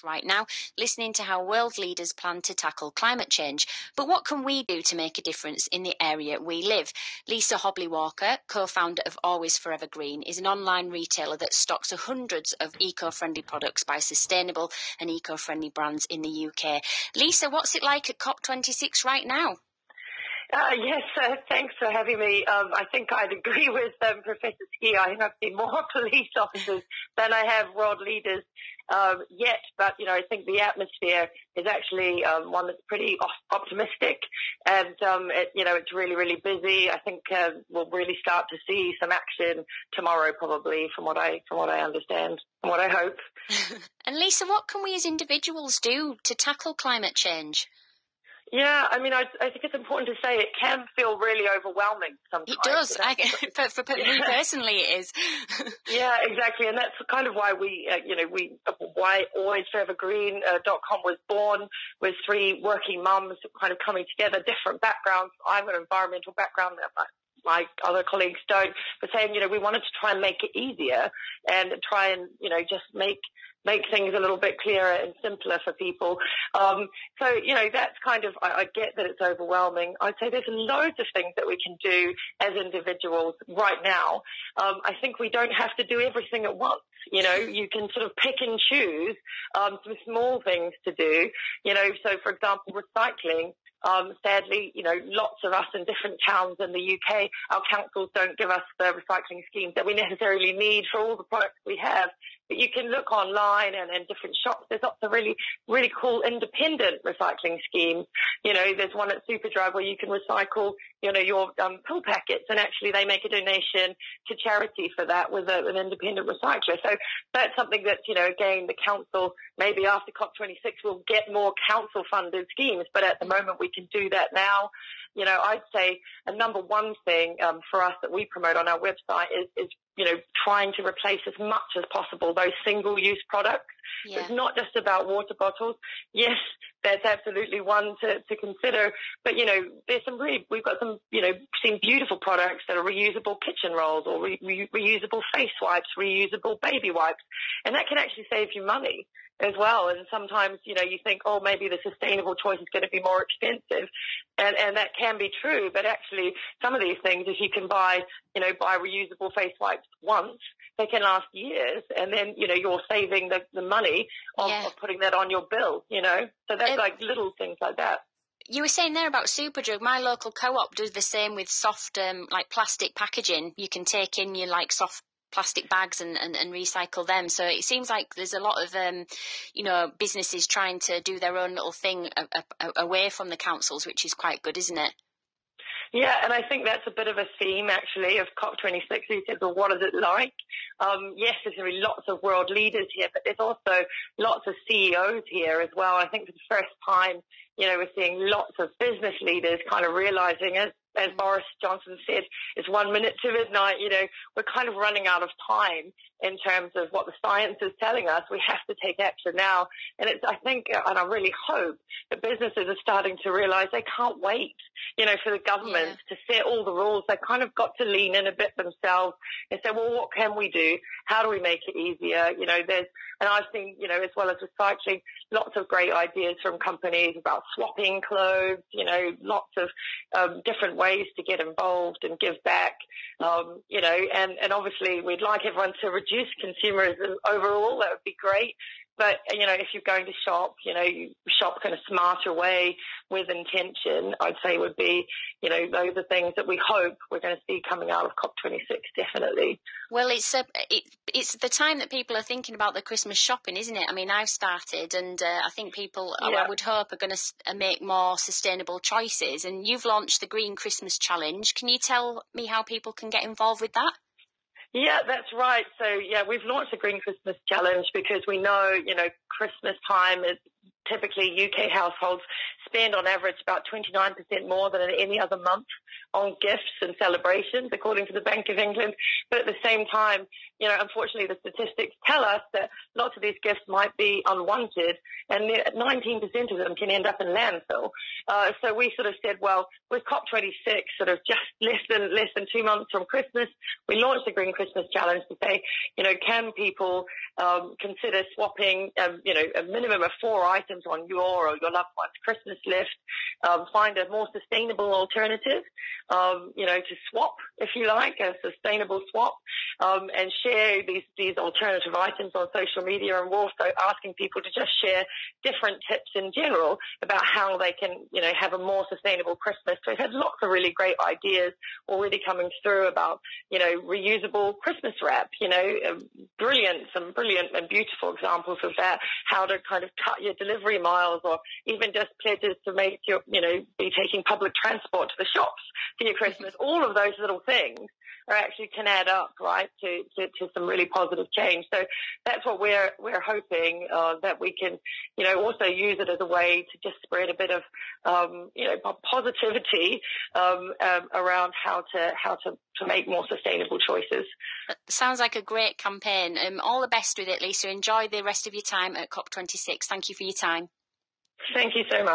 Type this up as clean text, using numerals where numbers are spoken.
right now, listening to how world leaders plan to tackle climate change. But what can we do to make a difference in the area we live? Lisa Hobley-Walker, co-founder of Always Forever Green, is an online retailer that stocks hundreds of eco-friendly products by sustainable and eco-friendly brands in the UK. Lisa, what's it like at COP26 right now? Yes, thanks for having me. I think I'd agree with Professor Ski. I think I've seen more police officers than I have world leaders yet. But, I think the atmosphere is actually one that's pretty optimistic. And, it's really, really busy. I think we'll really start to see some action tomorrow, probably, from what I understand and what I hope. And Lisa, what can we as individuals do to tackle climate change? Yeah, I think it's important to say it can feel really overwhelming sometimes. It does. For me personally, it is. Yeah, exactly. And that's kind of why why AlwaysForeverGreen.com was born, with three working mums kind of coming together, different backgrounds. I've got an environmental background that my other colleagues don't, but saying, we wanted to try and make it easier and try and, just make things a little bit clearer and simpler for people. That's kind of, I get that it's overwhelming. I'd say there's loads of things that we can do as individuals right now. I think we don't have to do everything at once. You can sort of pick and choose some small things to do. So for example, recycling. Sadly, lots of us in different towns in the UK, our councils don't give us the recycling schemes that we necessarily need for all the products we have. But you can look online and different shops. There's lots of really, really cool independent recycling schemes. There's one at Superdrug where you can recycle, your pill packets, and actually they make a donation to charity for that with an independent recycler. So that's something that, again, the council, maybe after COP26, will get more council-funded schemes. But at the moment, we can do that now. I'd say a number one thing for us that we promote on our website is trying to replace as much as possible those single-use products. Yeah. It's not just about water bottles. Yes, that's absolutely one to consider. But, we've got some, seen beautiful products that are reusable kitchen rolls or reusable face wipes, reusable baby wipes. And that can actually save you money as well. And sometimes, you think, maybe the sustainable choice is going to be more expensive. And that can be true. But actually, some of these things, if you can buy reusable face wipes once, they can last years. And then, you're saving the money of putting that on your bill, So that's like little things like that. You were saying there about Superdrug. My local co-op does the same with soft, plastic packaging. You can take in your soft plastic bags and recycle them. So it seems like there's a lot of, businesses trying to do their own little thing away from the councils, which is quite good, isn't it? Yeah, and I think that's a bit of a theme, actually, of COP26. You said, well, what is it like? Yes, there's going to be lots of world leaders here, but there's also lots of CEOs here as well. I think for the first time, we're seeing lots of business leaders kind of realizing, as Boris Johnson said, it's 1 minute to midnight. We're kind of running out of time in terms of what the science is telling us. We have to take action now. And I think, and I really hope that businesses are starting to realize they can't wait, for the government to set all the rules. They've kind of got to lean in a bit themselves and say, well, what can we do? How do we make it easier? And I've seen, as well as recycling, lots of great ideas from companies about swapping clothes, lots of different ways to get involved and give back, and obviously we'd like everyone to reduce consumerism overall. That would be great. But, if you're going to shop, you shop in a smarter way with intention, I'd say would be, those are things that we hope we're going to see coming out of COP26, definitely. Well, it's the time that people are thinking about the Christmas shopping, isn't it? I mean, I've started, and I think people, I would hope, are going to make more sustainable choices. And you've launched the Green Christmas Challenge. Can you tell me how people can get involved with that? Yeah, that's right. So, we've launched the Green Christmas Challenge because we know, Christmas time is typically UK households spend on average about 29% more than in any other month on gifts and celebrations, according to the Bank of England. But at the same time, unfortunately, the statistics tell us that lots of these gifts might be unwanted, and 19% of them can end up in landfill. So we sort of said, well, with COP26 sort of just less than 2 months from Christmas, we launched the Green Christmas Challenge to say, can people consider swapping, a minimum of 4 items on your or your loved one's Christmas list, find a more sustainable alternative, to swap, if you like, a sustainable swap, and share these alternative items on social media. And we're also asking people to just share different tips in general about how they can, have a more sustainable Christmas. So we've had lots of really great ideas already coming through about, reusable Christmas wrap, some brilliant and beautiful examples of that, how to kind of cut your delivery miles, or even just pledges to make your, be taking public transport to the shops for your Christmas. All of those little things actually can add up, right, to some really positive change. So that's what we're hoping, that we can, also use it as a way to just spread a bit of, positivity around how to make more sustainable choices. Sounds like a great campaign. All the best with it, Lisa. Enjoy the rest of your time at COP26. Thank you for your time. Thank you so much.